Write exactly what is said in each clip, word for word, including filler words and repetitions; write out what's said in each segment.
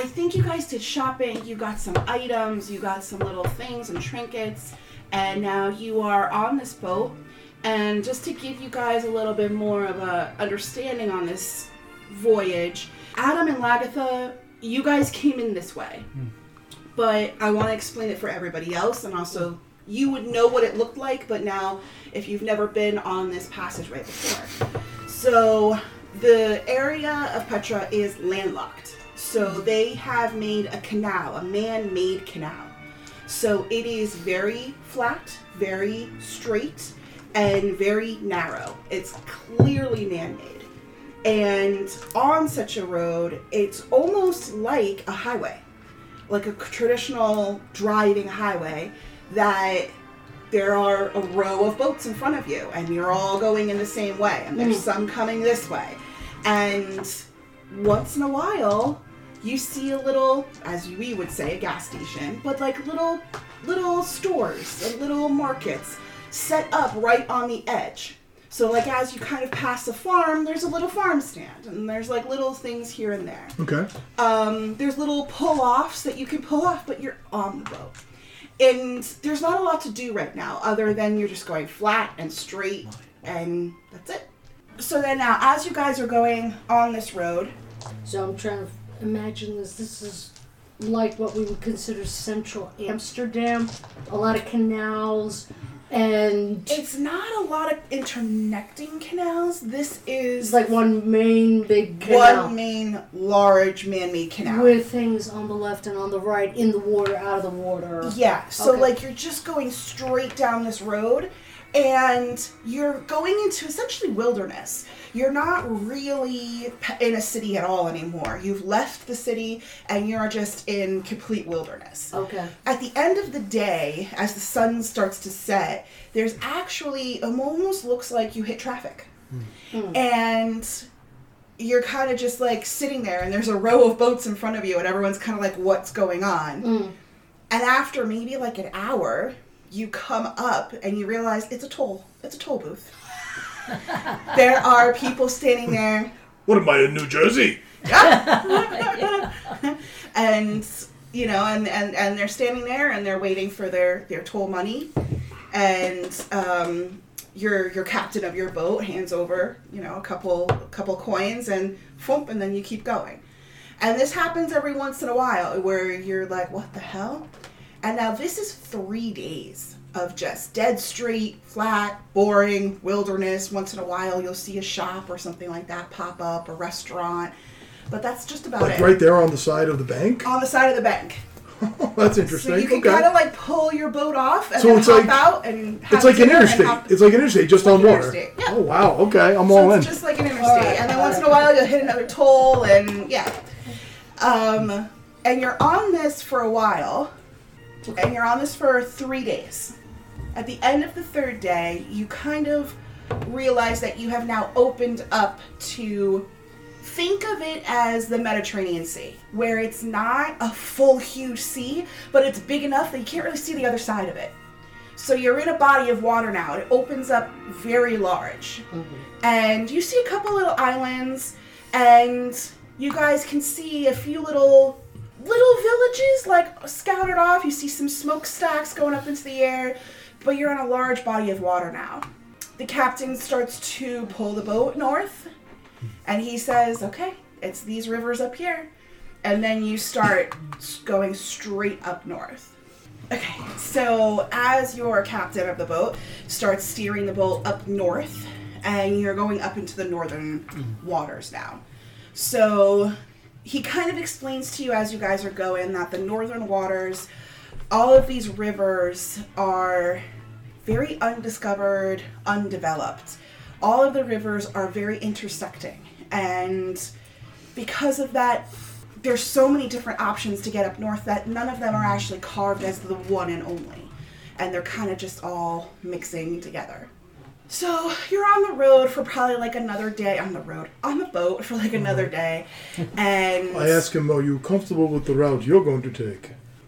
I think you guys did shopping. You got some items, you got some little things and trinkets, and now you are on this boat. And just to give you guys a little bit more of a understanding on this voyage, Adam and Lagatha, you guys came in this way. Hmm. But I want to explain it for everybody else, and also you would know what it looked like, but now if you've never been on this passageway before. So the area of Petra is landlocked. So they have made a canal, a man-made canal. So it is very flat, very straight, and very narrow. It's clearly man-made. And on such a road, it's almost like a highway, like a traditional driving highway, that there are a row of boats in front of you, and you're all going in the same way, and there's some coming this way. And once in a while, you see a little, as we would say, a gas station, but like little, little stores and little markets set up right on the edge. So like as you kind of pass a farm, there's a little farm stand, and there's like little things here and there. Okay. Um, there's little pull-offs that you can pull off, but you're on the boat. And there's not a lot to do right now, other than you're just going flat and straight, and that's it. So then now, as you guys are going on this road... So I'm trying to imagine this. This is like what we would consider central Amsterdam. A lot of canals, and... It's not a lot of interconnecting canals. This is... It's like one main big canal. One main, large, man-made canal. With things on the left and on the right, in the water, out of the water. Yeah, so okay. like you're just going straight down this road, and you're going into essentially wilderness. You're not really in a city at all anymore. You've left the city, and you're just in complete wilderness. Okay. At the end of the day, as the sun starts to set, there's actually, it almost looks like you hit traffic. Mm. And you're kind of just like sitting there, and there's a row of boats in front of you, and everyone's kind of like, what's going on? Mm. And after maybe like an hour, you come up and you realize it's a toll. It's a toll booth. There are people standing there. What am I, in New Jersey? Yeah. And, you know, and, and, and they're standing there and they're waiting for their, their toll money. And um, your your captain of your boat hands over, you know, a couple a couple coins and thump, and then you keep going. And this happens every once in a while where you're like, what the hell? And now this is three days of just dead straight, flat, boring wilderness. Once in a while you'll see a shop or something like that pop up, a restaurant. But that's just about like it. Like right there on the side of the bank? On the side of the bank. That's interesting. So you can okay. kind of like pull your boat off and so then it's hop like, out and have it's like an interstate. Hop, it's like an interstate just like on water. Interstate. Yeah. Oh wow, okay, I'm so all it's in. just like an interstate. Right. And then once in a while you'll hit another toll and yeah. Um, and you're on this for a while. And you're on this for three days. At the end of the third day, you kind of realize that you have now opened up to... Think of it as the Mediterranean Sea, where it's not a full, huge sea, but it's big enough that you can't really see the other side of it. So you're in a body of water now. It opens up very large. Mm-hmm. And you see a couple little islands, and you guys can see a few little little villages, like, scattered off. You see some smokestacks going up into the air, but you're in a large body of water now. The captain starts to pull the boat north. And he says, okay, it's these rivers up here. And then you start going straight up north. Okay, so as your captain of the boat starts steering the boat up north, and you're going up into the northern waters now. So he kind of explains to you as you guys are going that the northern waters, all of these rivers are very undiscovered, undeveloped. All of the rivers are very intersecting, and because of that, there's so many different options to get up north that none of them are actually carved as the one and only, and they're kind of just all mixing together. So you're on the road for probably like another day, on the road, on the boat for like another day, and... I ask him, are you comfortable with the route you're going to take?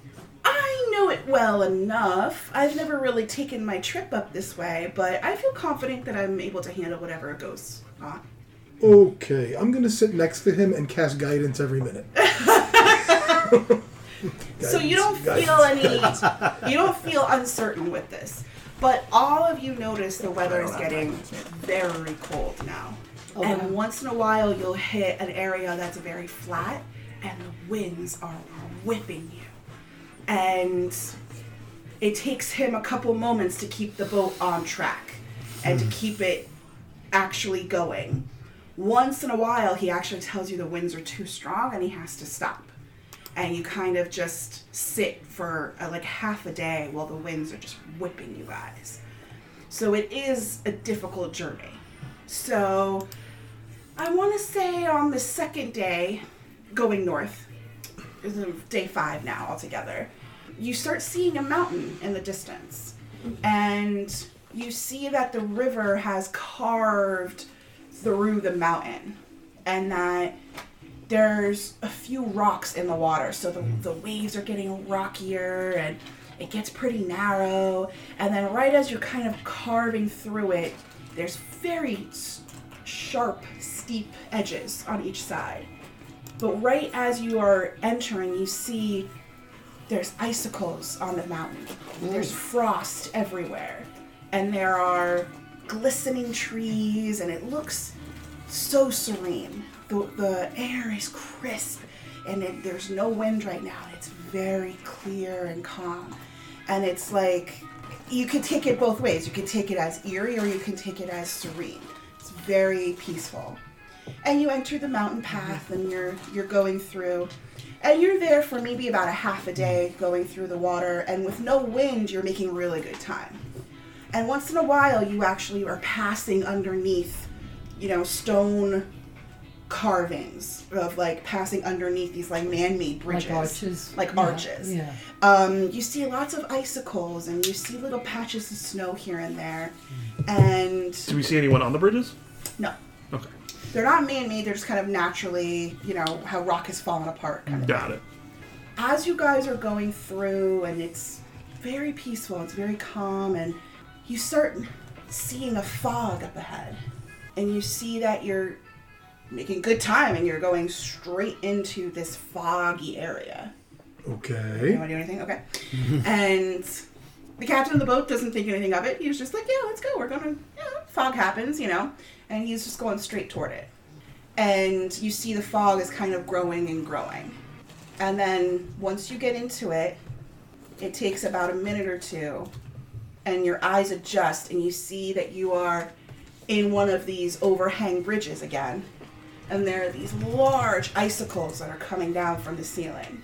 I know it well enough. I've never really taken my trip up this way, but I feel confident that I'm able to handle whatever goes on. Okay, I'm going to sit next to him and cast guidance every minute. So you don't Guidance, feel any, you don't feel uncertain with this. But all of you notice the weather is getting very cold now. Okay. And once in a while you'll hit an area that's very flat and the winds are whipping you. And it takes him a couple moments to keep the boat on track and to keep it actually going. Once in a while he actually tells you the winds are too strong and he has to stop. And you kind of just sit for uh, like half a day while the winds are just whipping you guys. So it is a difficult journey. So I want to say on the second day, going north, this is day five now altogether, you start seeing a mountain in the distance. And you see that the river has carved through the mountain. And that there's a few rocks in the water, so the, the waves are getting rockier and it gets pretty narrow. And then right as you're kind of carving through it, there's very sharp, steep edges on each side. But right as you are entering, you see there's icicles on the mountain. There's frost everywhere. And there are glistening trees, and it looks so serene. The, the air is crisp, and it, there's no wind right now. It's very clear and calm. And it's like, you can take it both ways. You can take it as eerie, or you can take it as serene. It's very peaceful. And you enter the mountain path, and you're you're going through. And you're there for maybe about a half a day going through the water, and with no wind, you're making really good time. And once in a while, you actually are passing underneath, you know, stone carvings of like passing underneath these like man-made bridges, Like arches. like Yeah, arches. Yeah. Um, you see lots of icicles, and you see little patches of snow here and there. And Do we see anyone on the bridges? no, Okay. they're not man-made. They're just kind of naturally, you know, how rock has fallen apart. Kind of Got thing. it. As you guys are going through, and it's very peaceful, it's very calm, and you start seeing a fog up ahead, and you see that you're making good time, and you're going straight into this foggy area. You Okay. want to do anything? Okay. And the captain of the boat doesn't think anything of it. He's just like, yeah, let's go. We're gonna, yeah, fog happens, you know. And he's just going straight toward it. And you see the fog is kind of growing and growing. And then once you get into it, it takes about a minute or two, and your eyes adjust, and you see that you are in one of these overhang bridges again. And there are these large icicles that are coming down from the ceiling.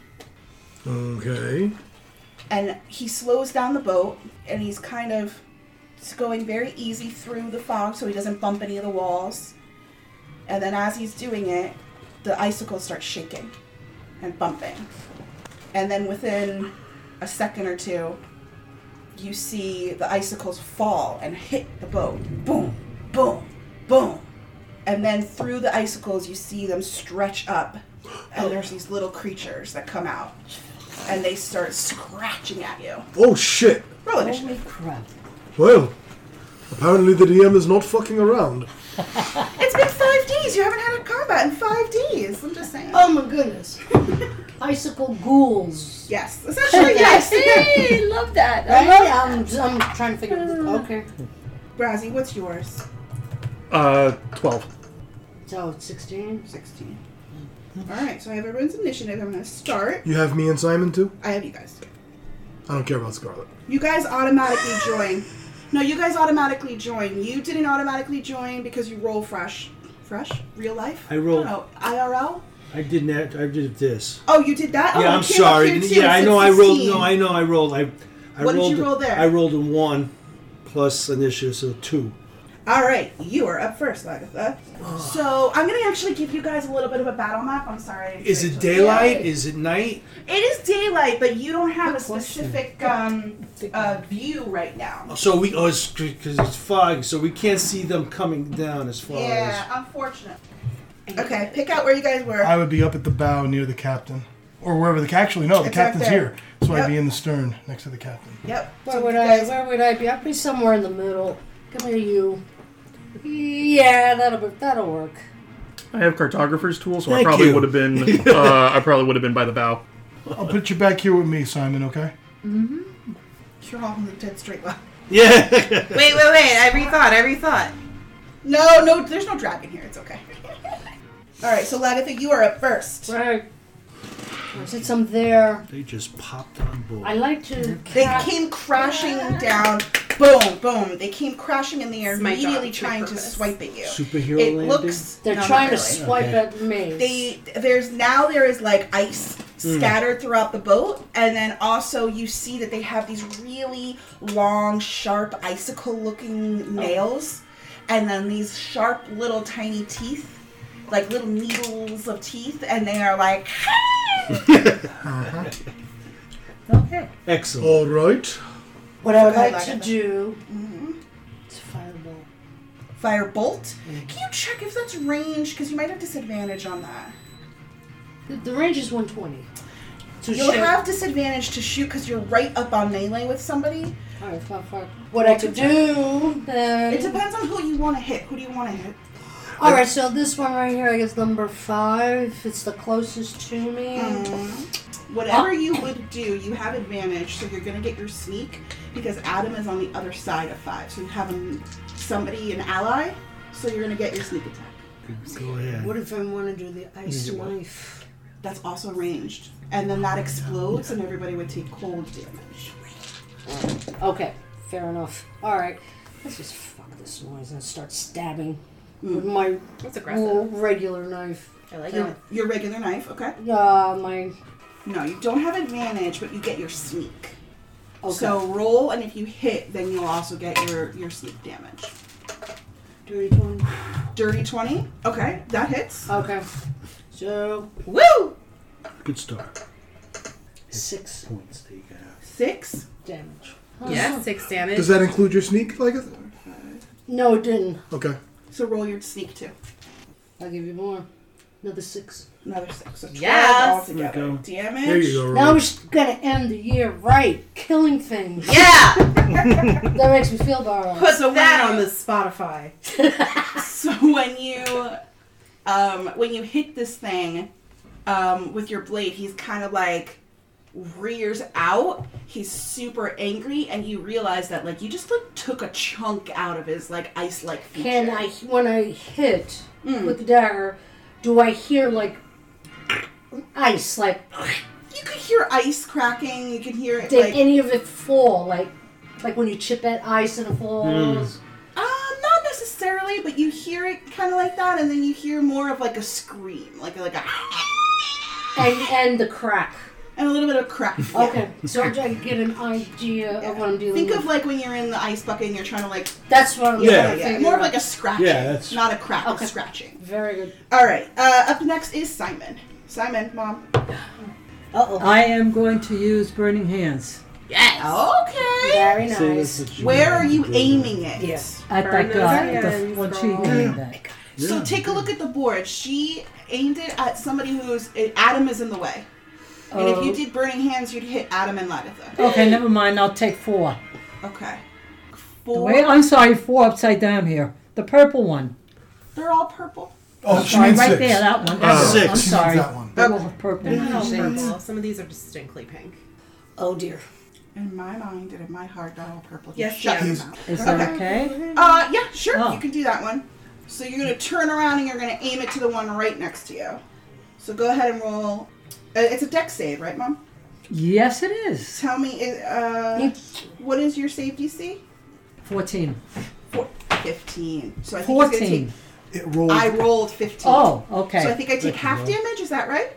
Okay. And he slows down the boat, and he's kind of going very easy through the fog so he doesn't bump any of the walls. And then as he's doing it, the icicles start shaking and bumping. And then within a second or two, you see the icicles fall and hit the boat. Boom, boom, boom. And then through the icicles, you see them stretch up, and there's these little creatures that come out, and they start scratching at you. Oh shit. Roll initiative. Holy crap. Well, apparently the D M is not fucking around. It's been five days. You haven't had a combat in five days. I'm just saying. Oh my goodness. Icicle ghouls. Yes, essentially yes. Hey, love that. I Right? love that. I'm, I'm trying to figure out. Okay. Brazzy, what's yours? Uh, twelve. So it's sixteen. sixteen. Alright, so I have everyone's initiative. I'm going to start. You have me and Simon too? I have you guys. I don't care about Scarlet. You guys automatically join. No, you guys automatically join. You didn't automatically join because you roll fresh. Fresh? Real life? I rolled- No, I R L? I did that. I did this. Oh, you did that? Oh, yeah, it I'm came up sorry. here too. Yeah, It I know. said I rolled. sixteen. No, I know. I rolled. I. I What did rolled, you roll there? I rolled a one plus initiative, so two. All right, you are up first, Agatha. So I'm gonna actually give you guys a little bit of a battle map. I'm sorry. Is it Rachel. daylight? Yeah. Is it night? It is daylight, but you don't have Good a question. specific um, uh, view right now. So we. Oh, it's because it's fog, so we can't see them coming down as far Yeah, unfortunate. Okay, pick out where you guys were. I would be up at the bow near the captain. Or wherever the ca- actually no, the It's right captain's there. here. So Yep. I'd be in the stern next to the captain. Yep. Where So would you I? guys- Where would I be? I'd be somewhere in the middle. Come here, you. Yeah, that'll be, that'll work. I have cartographer's tool, so I Thank probably you. would have been. Uh, I probably would have been by the bow. I'll put you back here with me, Simon, okay? You're all in the dead straight line. Yeah. Wait, wait, wait. I rethought. I rethought. No, no, there's no dragon here. It's okay. All right, so Lagatha, you are up first. Right. Since I'm there, They just popped on board. I like to. They ca- came crashing down. Boom, boom. They came crashing in the air, It's my job, immediately it's my trying to purpose. swipe at you. Superhero It landing. looks. They're no, trying not to really. swipe Okay. at me. They there's now there is like ice scattered throughout the boat, and then also you see that they have these really long, sharp, icicle-looking nails, and then these sharp little tiny teeth, like little needles of teeth, and they are like. Okay. Excellent. All right. What I would Okay, like to Lagatha. do Mhm. is fireball. Firebolt. Can you check if that's range? Because you might have disadvantage on that. The, the range is one twenty. So You'll shoot. have disadvantage to shoot because you're right up on melee with somebody. Alright, fine, fine. What I could do then. It depends on who you want to hit. Who do you want to hit? Alright, so this one right here, I guess number five. It's the closest to me. Mm. Whatever you would do, you have advantage, so you're going to get your sneak because Adam is on the other side of five. So you have um, somebody, an ally, so you're going to get your sneak attack. Go ahead. What if I want to do the ice knife? That's also ranged. And then that explodes and everybody would take cold damage. Okay, fair enough. Alright, let's just fuck this noise and start stabbing with my That's little aggressive. regular knife. I like Your, it. your regular knife, okay? Uh, my. No, you don't have advantage, but you get your sneak. Okay. So roll, and if you hit, then you'll also get your, your sneak damage. Dirty twenty. Dirty twenty. Okay, that hits. Okay. So, Woo! Good start. six Points that you can have. Six. damage. Yeah, six damage. Does that include your sneak, Lagatha? No, it didn't. Okay. So roll your sneak too. I'll give you more. Another six. Another six. So twelve Yes. altogether. There you go. Damage. There you go. Now Rory. we're gonna end the year right, killing things. Yeah! That makes me feel better. Put So that when on you- the Spotify. So when you um, when you hit this thing um, with your blade, he's kind of like rears out. He's super angry, and you realize that like you just like took a chunk out of his like ice-like feature. Can I, when I hit Mm. with the dagger, do I hear like ice? Like, You could hear ice cracking. You can hear it did like any of it fall? Like, like when you chip at ice and it falls? um, not necessarily, but you hear it kind of like that, and then you hear more of like a scream, like like a And and the crack. and a little bit of crack. Yeah. Okay, so I can get an idea of what I'm dealing Think with. of like when you're in the ice bucket and you're trying to like That's what I'm Yeah. trying to yeah, figure more of out. like a scratching. Yeah, that's- not a crack, Okay. a scratching. Very good. All right. Uh, up next is Simon. Simon, mom. Uh-oh. I am going to use Burning Hands Yes! Okay. Very See, nice. that's what you Where want are you to do. aiming it? Yes. at Burn that those guy. hands, The one she girl. aimed at. So Yeah. take a look at the board. She aimed it at somebody who's Adam is in the way. And if you Oh. did burning hands, you'd hit Adam and Lagatha. Okay, never mind. I'll take four. Okay. The Four. way I'm sorry, four upside down here. The purple one. They're all purple. Oh, she Sorry, means right six. there, that one. Oh, That one. Six. I'm She means sorry. that one. They're all purple. They're not all Six. purple. Some of these are distinctly pink. Oh dear. In my mind and in my heart, they're all purple. Yes, Shut yeah. your mouth. Is that Okay. okay? Uh, yeah, sure. Oh. You can do that one. So you're going to turn around and you're going to aim it to the one right next to you. So go ahead and roll. Uh, it's a dex save, right, Mom? Yes, it is. Tell me, uh, what is your save D C? Fourteen. Four, fifteen. So I think it's going to Fourteen. take. It rolled. I rolled fifteen. Oh, okay. So I think I take half damage. Is that right?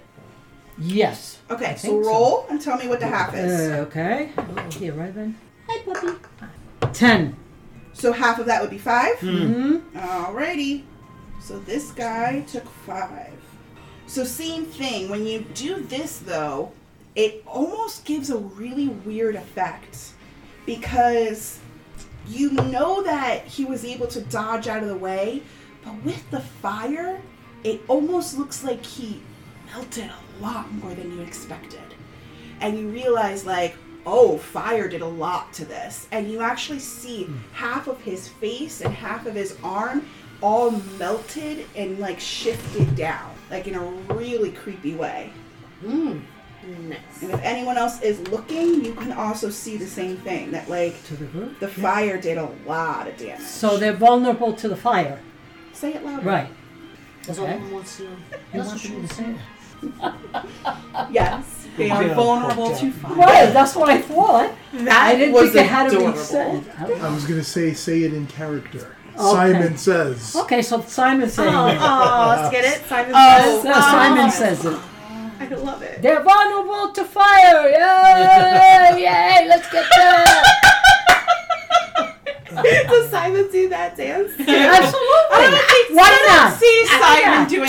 Yes. Okay. I So think so. roll and tell me what the half is. Uh, okay. Oh, here, right then. Hi, puppy. Ten. So half of that would be five. Mm-hmm. Alrighty. So this guy took five. So same thing. When you do this though, it almost gives a really weird effect because you know that he was able to dodge out of the way, but with the fire, it almost looks like he melted a lot more than you expected. And you realize like, oh, fire did a lot to this. And you actually see half of his face and half of his arm all melted and like shifted down, like in a really creepy way. Mm. Nice. And if anyone else is looking, you can also see the same thing. That like To the group? the fire did a lot of damage. So they're vulnerable to the fire. Say it louder. Right. That's all Okay. one wants to know. He wants me to say it. Yes, they are Yeah, vulnerable fucked to up. fire. Right, that's what I thought. That I didn't was think it had to be adorable. said. I don't I know. was gonna say, say it in character. Okay. Simon says. Okay, so Simon's saying Oh, it. oh, let's get it. Simon Oh, says. So Simon says it. I love it. They're vulnerable to fire. Yay! Yay! Let's get there. Does Simon do that dance? Absolutely. Why not? See Simon doing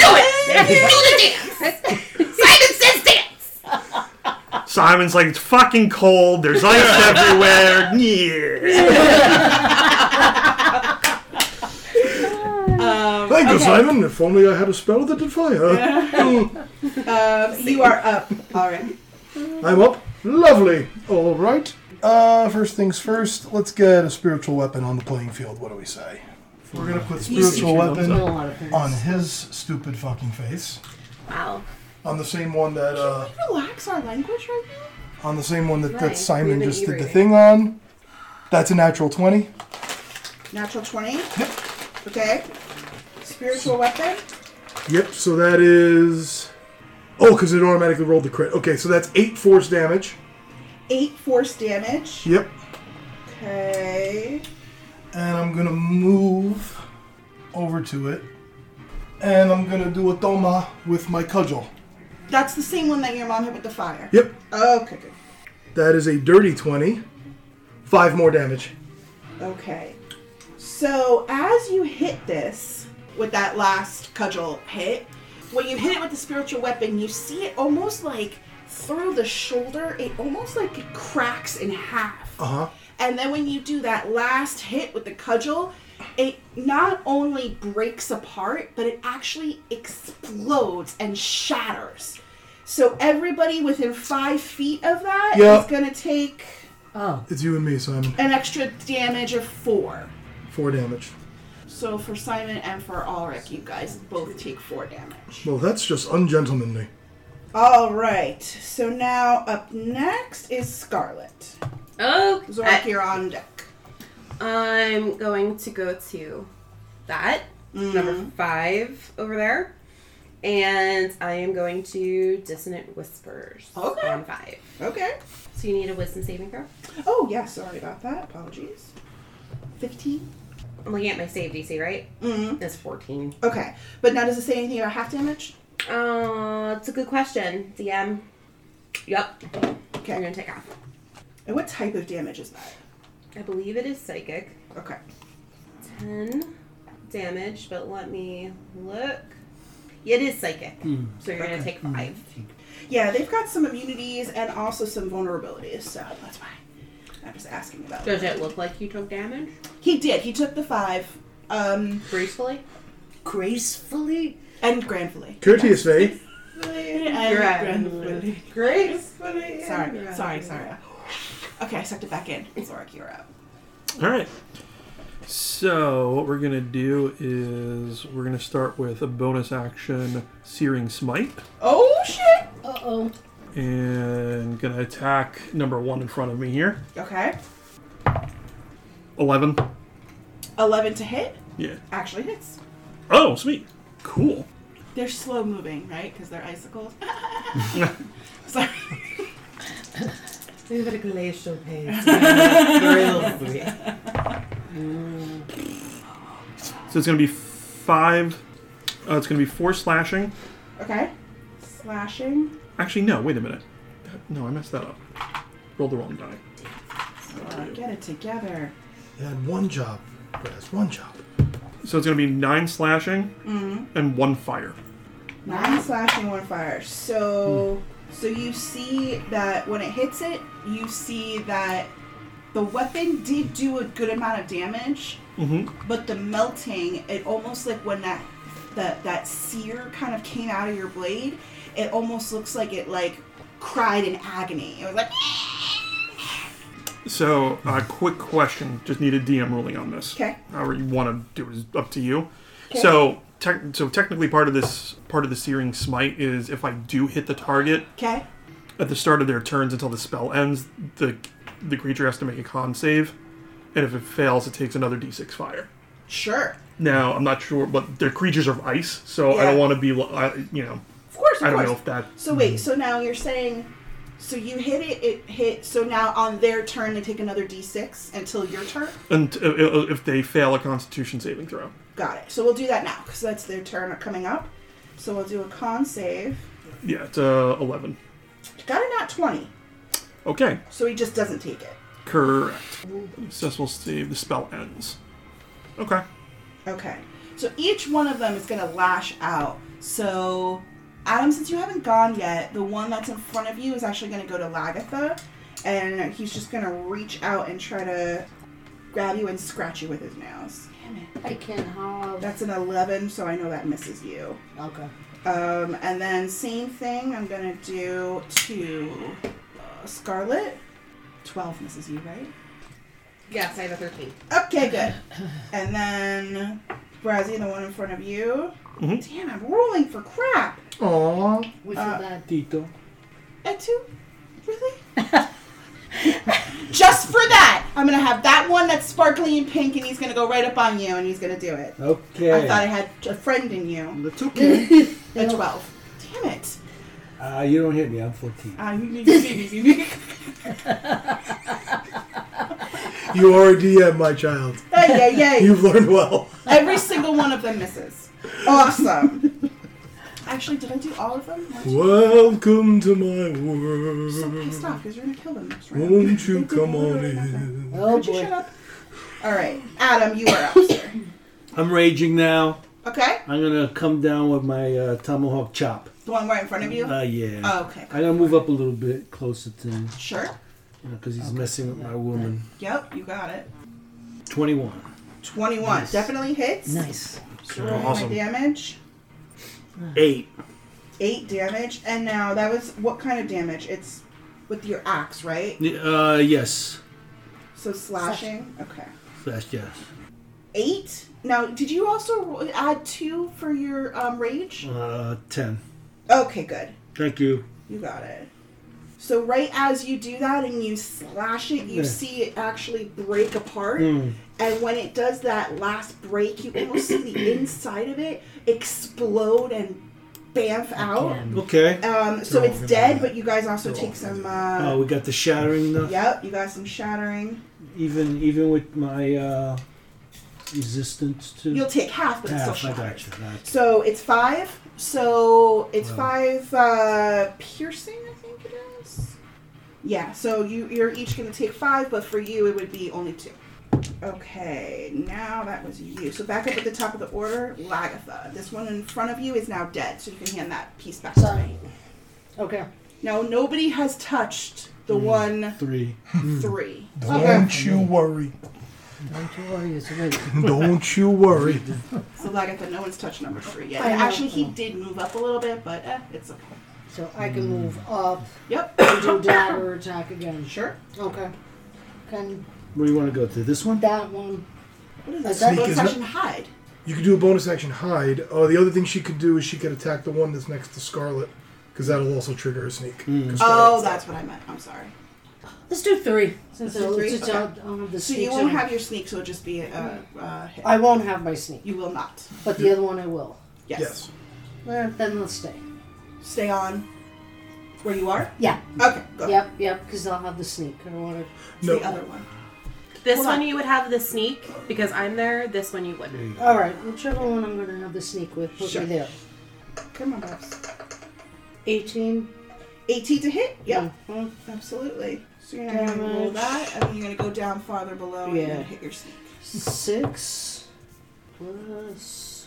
it. Simon's like, it's fucking cold. There's ice everywhere. Yeah. Um, Thank you, okay. Simon. If only I had a spell that did fire. Um, you are up already. I'm up. Lovely. All right. Uh, first things first. Let's get a spiritual weapon on the playing field. What do we say? We're gonna put spiritual A weapon lot of things. on his stupid fucking face. Wow. On the same one that uh, Relax our language right now. on the same one that, that Right. Simon Breathing, just did the e-breathing. thing on. That's a natural twenty. Natural twenty. Okay. Spiritual weapon. Yep. So that is. Oh, because it automatically rolled the crit. Okay, so that's eight force damage. Eight force damage. Yep. Okay. And I'm gonna move over to it. And I'm gonna do a toma with my cudgel. That's the same one that your mom hit with the fire. Yep. Okay, good. That is a dirty twenty. Five more damage. Okay. So as you hit this with that last cudgel hit, when you hit it with the spiritual weapon, you see it almost like through the shoulder, it almost like it cracks in half. Uh huh. And then when you do that last hit with the cudgel, it not only breaks apart, but it actually explodes and shatters. So everybody within five feet of that Yeah. is going to take Oh. It's you and me, Simon. an extra damage of four. Four damage. So for Simon and for Ulrich, you guys both take four damage. Well, that's just ungentlemanly. All right. So now up next is Scarlet. Oh, Zork, you're on deck. I'm going to go to that number five over there, and I am going to Dissonant Whispers Okay. on five. Okay. So you need a Wisdom saving throw. Oh, yeah. Sorry about that. Apologies. fifteen. I'm looking at my save D C, right? Mm-hmm. It's fourteen. Okay. But now does it say anything about half damage? Uh, it's a good question, D M. Yep. Okay. I'm gonna take half. And what type of damage is that? I believe it is psychic. Okay. ten damage, but let me look. It is psychic. So you're going to take five. Yeah, they've got some immunities and also some vulnerabilities, so that's fine. I'm just asking about Does it look like you took damage? He did. He took the five. Um, Gracefully? Gracefully? and grandfully. Courteously. And Grandfully. Gracefully. Sorry, sorry, sorry. Okay, I sucked it back in. Zorak, you're up. All right. So what we're gonna do is we're gonna start with a bonus action Searing Smite, Oh, shit! Uh-oh. and gonna attack number one in front of me here. Okay. Eleven. eleven to hit. Yeah. Actually hits. Oh, sweet. Cool. They're slow moving, right? Because they're icicles. Sorry. We've got a glacial pace. Thrills me. So it's gonna be five. Uh, it's gonna be four slashing. Okay. Slashing. Actually, no. Wait a minute. No, I messed that up. Rolled the wrong die. Uh, get it together. You had one job, Braz. One job. So it's gonna be nine slashing Mm-hmm. and one fire. Nine slashing, one fire. So, so you see that when it hits it, you see that the weapon did do a good amount of damage, Mm-hmm. but the melting, it almost like when that that that sear kind of came out of your blade, it almost looks like it like cried in agony. It was like. So, uh, quick question. Just need a D M ruling on this. Okay. However you want to do it is up to you. Okay. So, tec- so technically, part of this part of the Searing Smite is if I do hit the target, Okay. at the start of their turns until the spell ends, the the creature has to make a con save, and if it fails, it takes another d six fire. Sure. Now, I'm not sure, but they're creatures of ice, so I Yeah. don't want to be, I, you know, Of course, of I don't course. know if that... So wait, so now you're saying, so you hit it, it hit, so now on their turn they take another d six until your turn? And uh, if they fail a Constitution saving throw. Got it. So we'll do that now, because that's their turn coming up. So we'll do a con save. Yeah, it's uh, eleven. Got a nat twenty, Okay, so he just doesn't take it. correct. Successful save, the spell ends. Okay. Okay. So each one of them is going to lash out. So, Adam, since you haven't gone yet, the one that's in front of you is actually going to go to Lagatha. And he's just going to reach out and try to grab you and scratch you with his nails. Damn it. I can't have. That's an eleven, so I know that misses you. Okay. Um, and then same thing I'm going to do to uh, Scarlet. twelve misses you, right? Yes, I have a thirteen. Okay, good. And then Brazzy, the one in front of you. Mhm. Damn, I'm rolling for crap. Aww. We Uh, forgot. Tito. At two? Really? Just for that, I'm gonna have that one that's sparkly and pink, and he's gonna go right up on you, and he's gonna do it. Okay. I thought I had a friend in you. That's okay. A twelve. Damn it. uh, you don't hit me. I'm fourteen. Uh, you need to see me. You are a D M, my child. Hey, yay, yay. You've learned well. Every single one of them misses. Awesome. Actually, did I do all of them? One, two, Welcome to my I'm so world. pissed off because you're gonna kill them next round. Won't you come on in? Oh Could you boy. shut up? All right, Adam, you are up, sir. I'm raging now. Okay, I'm gonna come down with my uh, tomahawk chop. the one right in front of you. Uh, yeah. Oh, okay, I'm gonna move up a little bit closer to him, sure. you know, because he's messing with my woman. Yep, you got it. twenty-one. Twenty-one Nice. definitely hits. Nice. So roll Awesome. my damage. Eight. Eight damage, and now that was what kind of damage? It's with your axe, right? Uh, yes. So slashing. Okay. That's yes. Eight. Now, did you also ro- add two for your um, rage? Uh, ten. Okay, good. Thank you. You got it. So right as you do that and you slash it, you Yeah. see it actually break apart. Mm. And when it does that last break, you almost see the inside of it explode and bamf out. Okay. Um, so They're all it's gonna dead, die. but you guys also They're all take gonna some. Oh, Uh, we got the shattering though. yep, you got some shattering. Even even with my uh, resistance to. You'll take half, but half. it's still I shattered. got you. Gotcha. So it's five. So it's Wow. five uh, piercing, I think it is. Yeah. So you you're each going to take five, but for you it would be only two. Okay. Now that was you. So back up at the top of the order, Lagatha. This one in front of you is now dead, so you can hand that piece back to Sorry. me. Okay. Now nobody has touched the one Three. three. Don't you worry. Don't you worry, it's ready. Don't you worry. So Lagatha, no one's touched number three yet. I know. Actually, he did move up a little bit, but eh, it's okay. So I can move up Yep. and do dagger attack again. Sure. Okay. Can Where do you want to go to? This one? that one? What is Is this? that- Bonus Sneak is action hide. You could do a bonus action hide. Oh, the other thing she could do is she could attack the one that's next to Scarlet, because that'll also trigger a sneak. Mm. 'Cause Oh, Scarlet's that's what I meant. I'm sorry. Let's do three. Since Let's do I'll, three? since Okay. I'll, I'll have the So sneak you won't zone. have your sneak, so it'll just be a uh, hit. I won't have my sneak, You will not. but the other one I will. Yes. Yes. Eh, then let's stay. Stay on where you are. Yeah. Okay. Go. Yep. Yep. Because I'll have the sneak. I want to. It's No. the other one. This Hold one on. you would have the sneak because I'm there. This one you wouldn't. All right. Whichever one I'm going to have the sneak with, put Sure. me there. Come on, Babs. eighteen. eighteen to hit. Yep. Mhm. Absolutely. So you're gonna roll Damage. that, and then you're gonna go down farther below and Yeah. then hit your sneak. Six plus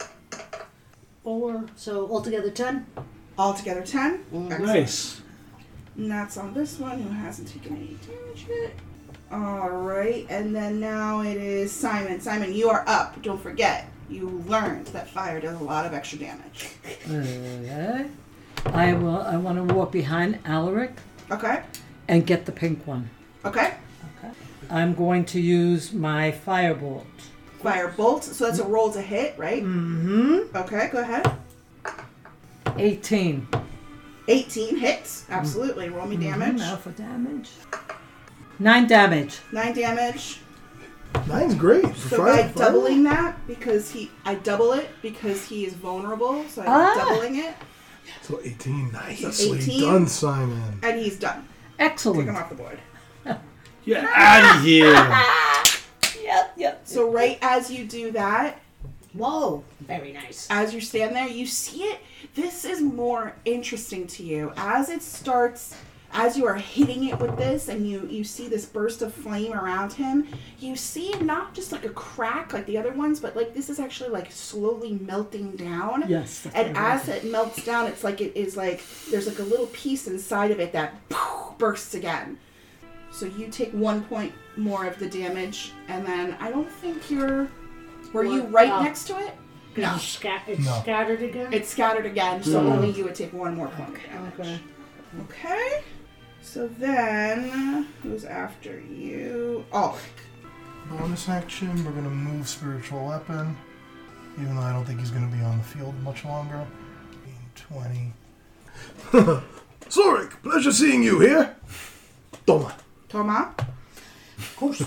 four. So altogether ten. Altogether ten. Mhm. Excellent. Nice. And that's on this one who hasn't taken any damage yet. Alright, and then now it is Simon. Simon, you are up. Don't forget, you learned that fire does a lot of extra damage. Okay. I will. I want to walk behind Alaric Okay? and get the pink one. Okay? I'm going to use my firebolt. Fire bolt. So that's a roll to hit, right? Mm-hmm. Okay, go ahead. eighteen. eighteen hits. Absolutely. Roll me damage. Now for damage. Nine damage. Nine damage. Nine's great. For So fire- by fire- doubling that, because he, I double it because he is vulnerable. So I'm Ah. doubling it, So eighteen. Nicely So eighteen. done, Simon. and he's done. Take Excellent. him off the board. Get out of here. Yep, yep. So right as you do that, Whoa, very nice. as you stand there, you see it. This is more interesting to you as it starts. As you are hitting it with this, and you you see this burst of flame around him, you see not just like a crack like the other ones, but like this is actually like slowly melting down. Yes. that's And what I as it melts down, it's like it is like there's like a little piece inside of it that bursts again. So you take one point more of the damage, and then I don't think you're. Were you What? right No. next to it? No. It's, sca- it's No. scattered again? It's scattered again, so only you would take one more point of damage. Okay. Okay. So then, who's after you? Ulrich. Bonus action, we're gonna move spiritual weapon. Even though I don't think he's gonna be on the field much longer. twenty. Zorik, pleasure seeing you here. Toma. Toma. Of course.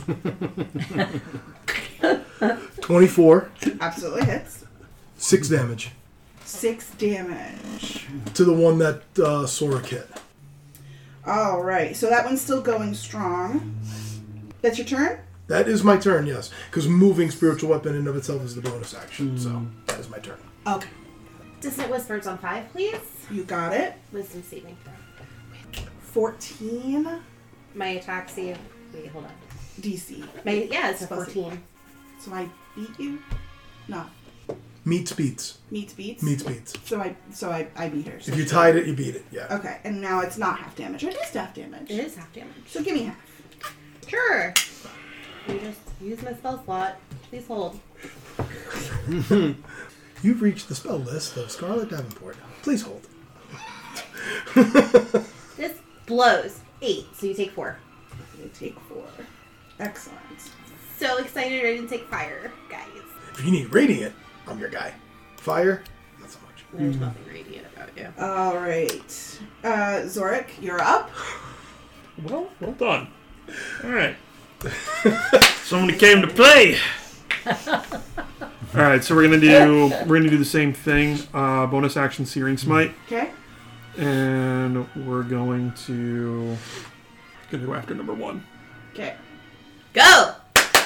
twenty-four. Absolutely hits. Six damage. Six damage. To the one that uh, Zorik hit. All right. So that one's still going strong. That's your turn? That is my turn, yes. Because moving spiritual weapon in and of itself is the bonus action. So that is my turn. Okay. Dissonant Whispers on five, please. You got it. Wisdom saving throw. fourteen My attack save. Wait, hold on. D C. My yeah, it's a Supposed to- fourteen. So I beat you? No. Meets beats. Meets beats? Meets beats. So I so I, I beat her. So If you she- tied it, you beat it. Yeah. Okay, and now it's not half damage. Or it is half damage. It is half damage. So give me half. Sure. You just use my spell slot. Please hold. You've reached the spell list of Scarlet Davenport. Please hold. This blows. Eight, so you take four. You take four. Excellent. So excited I didn't take fire, guys. If you need radiant, I'm your guy. Fire, not so much. There's nothing radiant about you. All right. Uh, Zorik, you're up. Well, well done. All right. Somebody came to play. All right, so we're gonna do we're gonna do the same thing. Uh, bonus action, Searing Smite, Okay. and we're going to gonna go after number one. Okay. Go!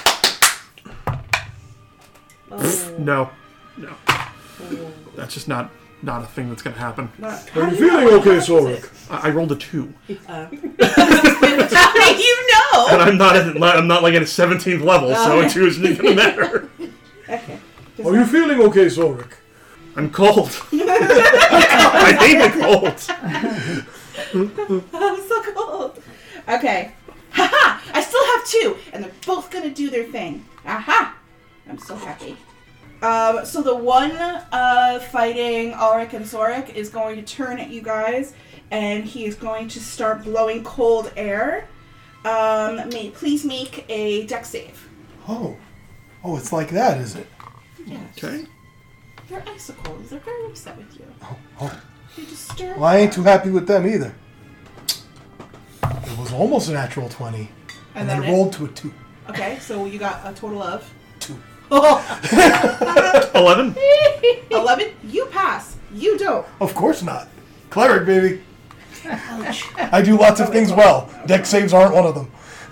Oh. No, no, that's just not not a thing that's gonna happen. Not, Are you feeling okay, Zorik? I, I rolled a two, How do you know? and I'm not at, I'm not like at a seventeenth level, so a two isn't even matter. okay. Are you feeling okay, Zorik? I'm cold. I hate the cold. I'm so cold. Okay. Haha! I still have two, and they're both gonna do their thing. Aha! I'm so happy. Um, so the one uh, fighting Ulrich and Zorik is going to turn at you guys, and he is going to start blowing cold air. Um, may, please make a dex save. Oh. Oh, it's like that, is it? Yes. Okay. They're icicles. They're very upset with you. Oh, oh. You disturb Well, I ain't them. too happy with them either. It was almost a natural twenty. And, then then it it- rolled to a two. Okay, so you got a total of Two. Eleven. eleven. You pass. You don't. Of course not. Cleric, baby. I do lots of things well. Deck saves aren't one of them.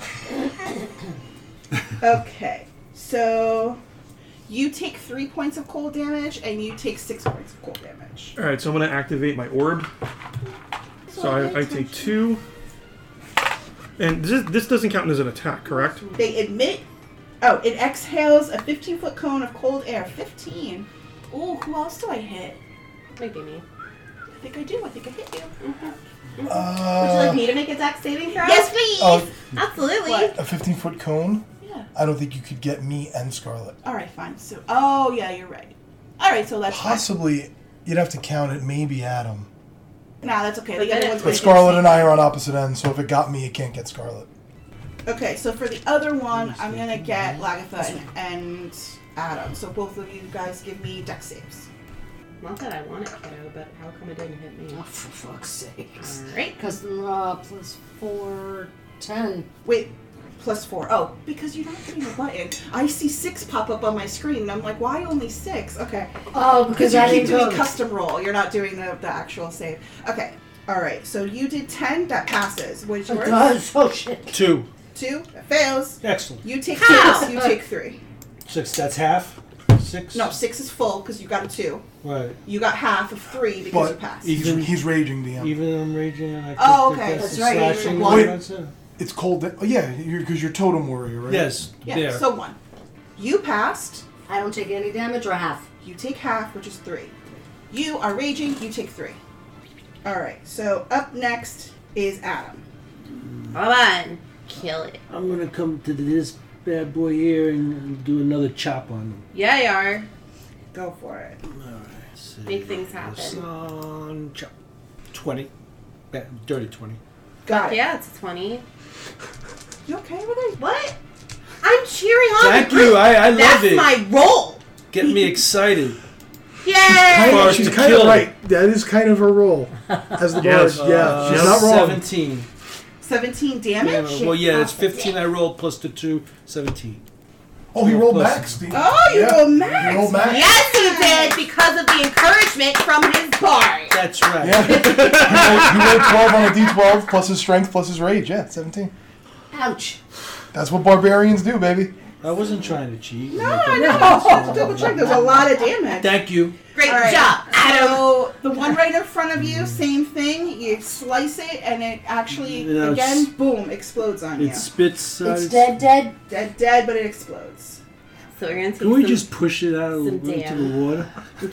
Okay, so you take three points of cold damage, and you take six points of cold damage. All right, so I'm gonna activate my orb. So I, I take two. And this, this doesn't count as an attack, correct? They emit. Oh, it exhales a fifteen foot cone of cold air. fifteen. Ooh, who else do I hit? Might be me. I think I do. I think I hit you. Would you Uh, like me to make a dex saving throw? Yes, please. uh, Absolutely. What? a fifteen foot cone? Yeah. I don't think you could get me and Scarlet. All right, fine. So, oh yeah, you're right. All right, so that's fine. Possibly, you'd have to count it, maybe Adam. Nah, that's okay. But The other then one's it- But gonna Scarlet and I are on opposite ends, so if it got me, it can't get Scarlet. Okay, so for the other one, I'm gonna get Lagatha and, and Adam. So both of you guys give me dex saves. Not that I want it, kiddo, but how come it didn't hit me? Oh, for fuck's sakes. Alright. Because uh, plus four, ten. Wait, plus four. Oh, because you're not hitting the button. I see six pop up on my screen, and I'm like, why only six? Okay. Oh, Because because you I keep didn't doing go. custom roll. You're not doing the, the actual save. Okay. All right. So you did ten. That passes. Which It yours? does. Oh, shit. Two. Two. That fails. Excellent. You take How? six. You take three. Six. That's half. Six. No, six is full because you got a two. Right. You got half of three because you But passed. he's, Even- he's raging, D M. Even though I'm raging, and I Oh, think okay. That's, That's the right. slashing. Wait. That's it. It's cold. Da- oh, yeah, because you're, you're totem warrior, right? Yes. yeah. There. So one. You passed. I don't take any damage or half. You take half, which is three. You are raging. You take three. All right. So up next is Adam. Come on. Kill it. I'm gonna come to this bad boy here and, and do another chop on him. Yeah, you are. Go for it. All right. So Make things happen. Son, chop. Twenty. Ba- dirty twenty. Got it. Yeah, it's a twenty. You okay with it? What? I'm cheering on Thank the group. you. I, I love That's it. my role. Get me excited. Yay! Kind For of, us she's to kind of kill. right. That is kind of her role as the Yes. bard. Yeah, Uh, she's not wrong. Seventeen. Seventeen Yeah, damage. well, yeah, it's fifteen. I rolled plus the two. Seventeen. Oh, he rolled Plus- max. Steve. Oh, you Yeah. rolled max. He rolled max. Yes, he did because of the encouragement from his bard. That's right. Yeah. he, rolled, he rolled twelve on a d twelve plus his strength plus his rage. Yeah, seventeen. Ouch. That's what barbarians do, baby. I wasn't trying to cheat. No, I know. Double check. There's a lot of damage. Thank you. Great All right. job, Adam. So the one right in front of you, same thing. You slice it, and it actually Yeah, again, it's- boom, explodes on It you. spits. Uh, It's dead, dead. Dead, dead, but it explodes. So we're gonna take Can we some just push it out of the, some into the water?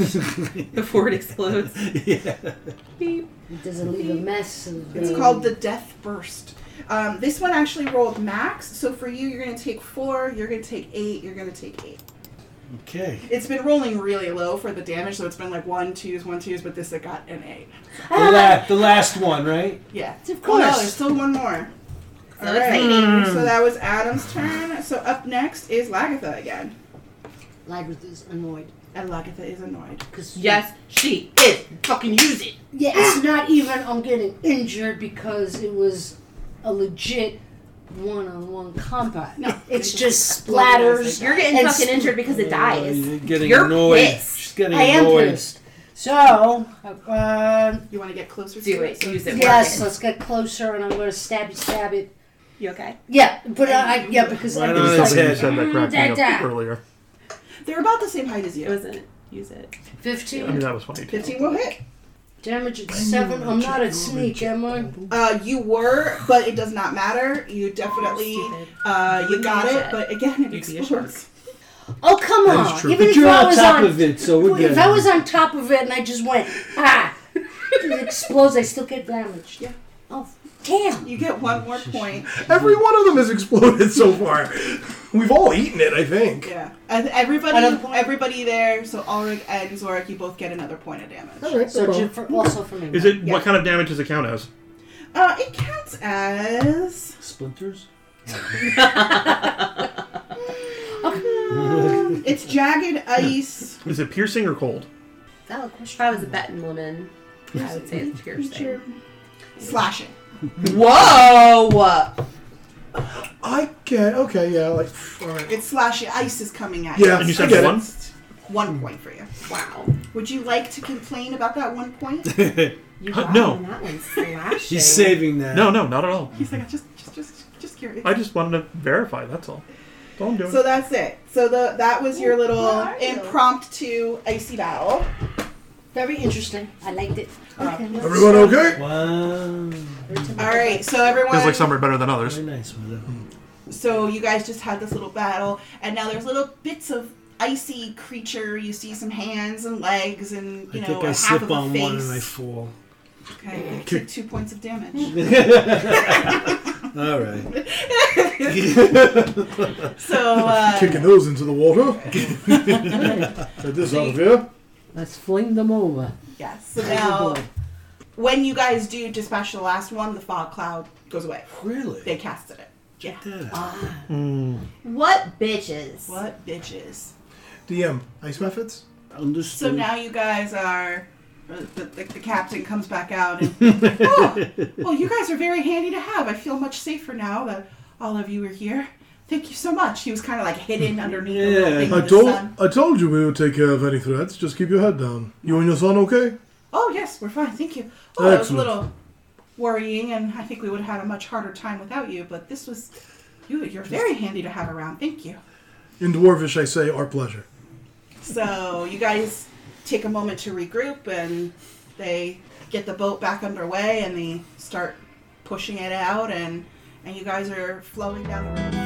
before it explodes. Yeah. Beep. It doesn't leave a mess. Of, It's um, called the Death Burst. Um, this one actually rolled max, so for you, you're gonna take four. You're gonna take eight. You're gonna take eight. Okay. It's been rolling really low for the damage, so it's been like one twos, one twos, but this it got an eight. The, la- the last one, right? Yeah, Of Oh, no, course. there's still one more. So All right. exciting. So that was Adam's turn. So up next is Lagatha again. Labyrinth is annoyed. And Lagatha is annoyed. Cause Yes, she is. Fucking use it. Yeah, it's not even I'm getting injured because it was a legit one-on-one combat. No, it's just splatters. You're getting and fucking sp- injured because it Uh, dies. you're getting You're annoyed. pissed. She's getting I am annoyed. pissed. So, uh, You want to get closer Do to it. So Use it. yes, Work let's get closer, and I'm going to stab it, stab it. You okay? Yeah, but uh, I yeah because Right I on It was his was something head. you said that cracked me Da, up da. earlier. They're about the same height as It you. wasn't. Use it. I mean, fifteen that was funny too. fifteen will hit. damage at seven. I'm not at sneak, am I? Uh, you were, but it does not matter. You definitely, Stupid. uh, you got it, Shit. but again, it You'd be a explodes. Oh come on! That's true. Even But if you're I on was top on, of it, so we're if good. I was on top of it and I just went ah, it explodes. I still get damaged. Yeah. Oh damn! You get one more point. Every one of them has exploded so far. We've all eaten it, I think. Yeah. And everybody, Another point? everybody there, so Ulrich and Zorik, you both get another point of damage. All right, So no ju- problem. for, also for me. Is it Yeah. what kind of damage does it count as? Uh, it counts as. Splinters? It's jagged ice. Is it piercing or cold? Valid If question. I was a betting woman, I would say it's piercing. Slashing. Whoa! I get okay, yeah, like all right. It's slashing. Ice is coming at Yeah, And you I said get it. one? One point for you. Wow. Would you like to complain about that one point? You Huh, got no. on that one slashing. She's saving that. No, no, not at all. He's like, just, just, just, just curious. I just wanted to verify. That's all. That's all I'm doing. So that's it. So the that was your little Where are you? impromptu icy battle. Very interesting. I liked it. Okay, let's- Everyone okay? Wow. All right. So everyone. Feels like some are better than others. Very nice with it. So you guys just had this little battle, and now there's little bits of icy creature. You see some hands and legs, and you I know think I half slip of a on face. one and I fall. Okay, you take two points of damage. All right. So uh, Kicking those into the water. Get this out of here. Let's fling them over. yes. So now, Overboard. when you guys do dispatch the last one, the fog cloud goes away. Really? They casted it. Yeah. Check that out. Mm. What bitches? What bitches? D M, ice methods? Understood. So now you guys are. Uh, the, the, the captain comes back out and. Oh, well, you guys are very handy to have. I feel much safer now that all of you are here. Thank you so much. He was kind of like hidden underneath the little Yeah. thing I with the told sun. I told you we would take care of any threats. Just keep your head down. You and your son okay? Oh, yes, we're fine. Thank you. Oh, that was a Excellent. little worrying, and I think we would have had a much harder time without you, but this was. You, you're very handy to have around. Thank you. In Dwarvish, I say our pleasure. So, you guys take a moment to regroup, and they get the boat back underway, and they start pushing it out, and, and you guys are flowing down the river.